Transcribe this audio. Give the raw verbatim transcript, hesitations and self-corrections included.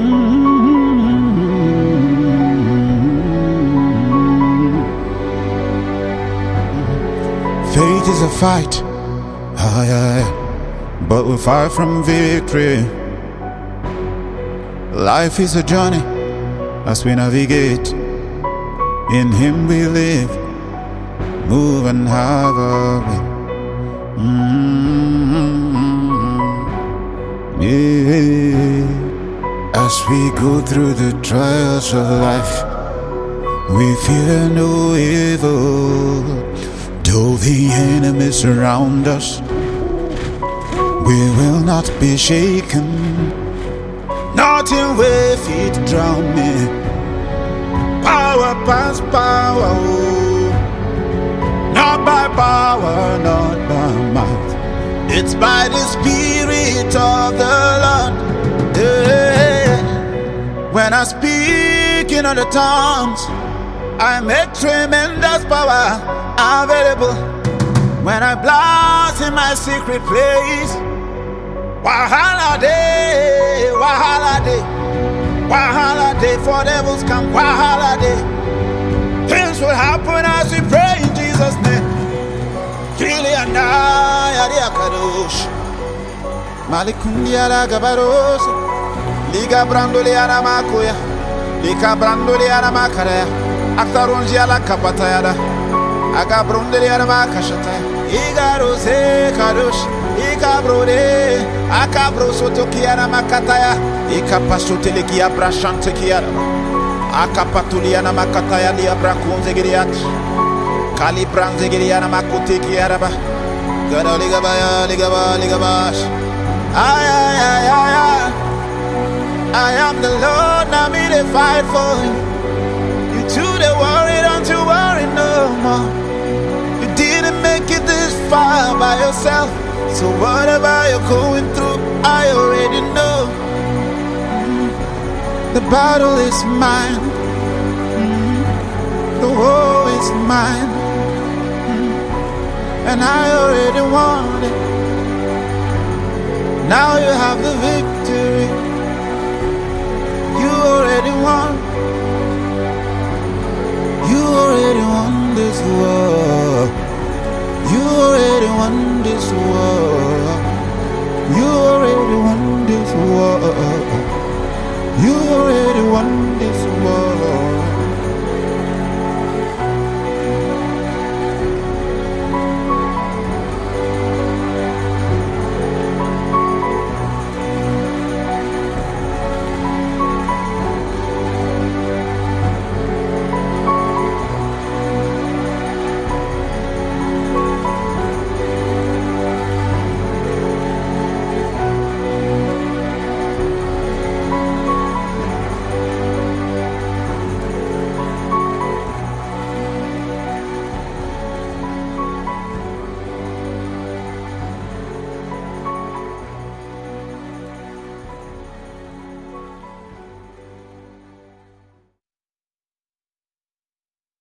Faith is a fight, ah, yeah, yeah. But we're far from victory. Life is a journey as we navigate. In Him we live, move and have our way. Mm-hmm. Yeah. As we go through the trials of life, we fear no evil. Though the enemy surround us, we will not be shaken. Nothing will feet drown me. Power past power, oh. Not by power, not by might. It's by the Spirit of the Lord. Yeah. When I speak in other tongues, I make tremendous power available. When I blast in my secret place, Wahala day, Wahala day, Wahala day, for devils come, Wahala day. Things will happen as we pray in Jesus' name. Kiliana Yadia Kadosh Malikundia Gabaros Liga Brandoliana Makoya Lika Brandoliana Makara Aktarunjiala Kapatayada Agabrundeliana Makashata Iga Rose Kadosh Ika Brode Akabro Sotokiana Makataya Ika Pasutelikia Brashantekiana Akapatuliana Makataya Liabra Kunzegiriat Kali Branzegiriana Makutekiaraba Gada Ligabaya Ligaba Ligabash Ay ay ay ay ay I am the Lord, now me they fight for you. You too they worry, don't you worry no more. You didn't make it this far by yourself, so whatever you're going through, I already know. Mm. The battle is mine. Mm. The war is mine. Mm. And I already won it. Now you have the victory. You already won. You already won this war. You already won this war. You already won this war. You already won this war.